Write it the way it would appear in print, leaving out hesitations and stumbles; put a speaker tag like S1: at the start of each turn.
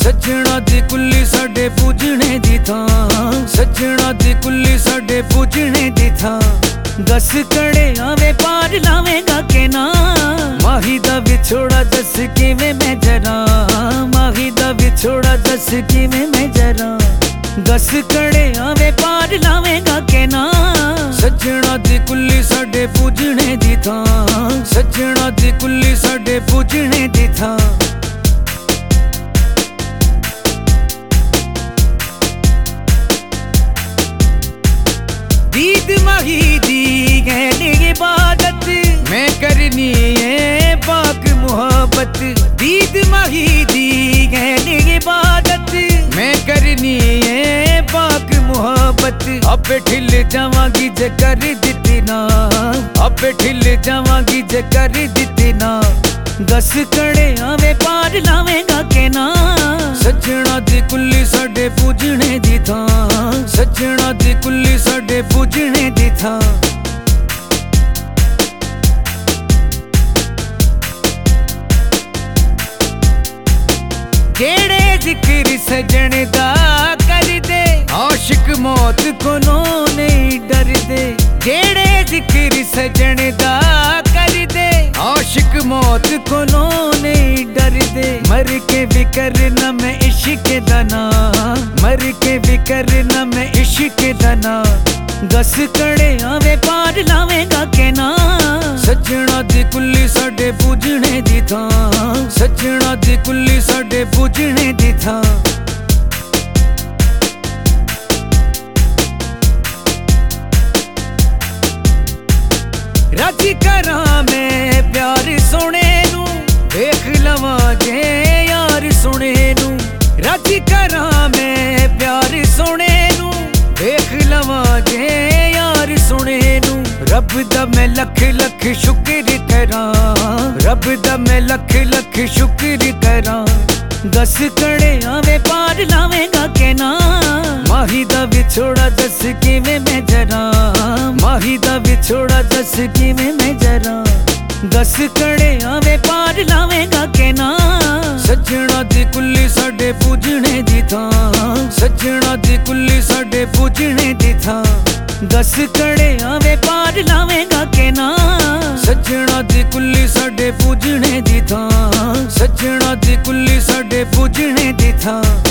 S1: सजना दी कुल्ली साडे पूजने दी थां, सजना दी कुल्ली साडे पूजने दी थां। दस कड़े आवे पार लावेगा के ना, माही दा विछोड़ा दस किवें मैं जरा, माही दा विछोड़ा दस किवें मैं जरा। दस कड़े आवे पार लावेगा के ना, सजना दी कुल्ली साडे पूजने दी थां, सजना दी कुल्ली साडे पूजने दी थां। दीद माही दी कहने इबादत मैं करनी है पाक मुहब्बत, दीद माही दी कहने इबादत मैं करनी है पाक मुहब्बत। अबे ठिल जावांगी जे कर दिती ना, अबे ठिल जावांगी जे कर दिती ना। दस कड़े आवे पार लावेगा के ना, सजना दी कुल्ली साडे पूजने दी थां, सजना दी कुल्ली साडे पूजने दी थां। जेड़े जिक्र सजन दा कर दे, आशिक मौत कोलों नहीं डर दे। जेड़े जिक्र सजन दा कर दे, आशिक मौत कोलों नहीं डर दे। मर के भी करना मैं इश्क दा ना, मर के भी करना मैं इश्क दा ना। दस कड़े आवे पार लावेगा के ना, सजना दी कुल्ली साडे पूजने दी थां, सजना दी कुल्ली साडे पूजने दी थां। राजी करां मैं प्यार सोने नू, देख लवां जे यार सोने नू। राजी करां मैं प्यार सोने नू, देख लवां जे यार सोने नू। रब दा मैं लख लख शुक्र करां, रब दा मैं लख लख शुक्र करां। दस कड़े आवे पार लावेगा के ना, माही दा विछोड़ा दस किवें मैं जरा, माही दा विछोड़ा दस किवें मैं जरा। दस कड़े आवे पार लावेगा के ना, सजना दी कुल्ली साडे पूजने दी थां, सजना दी कुल्ली साडे पूजने दी थां। दस कड़े आवे पार लावेगा के ना, सजना दी कुल्ली साडे पूजने दी थां, सजना दी कुल्ली साडे पूजने दी थां।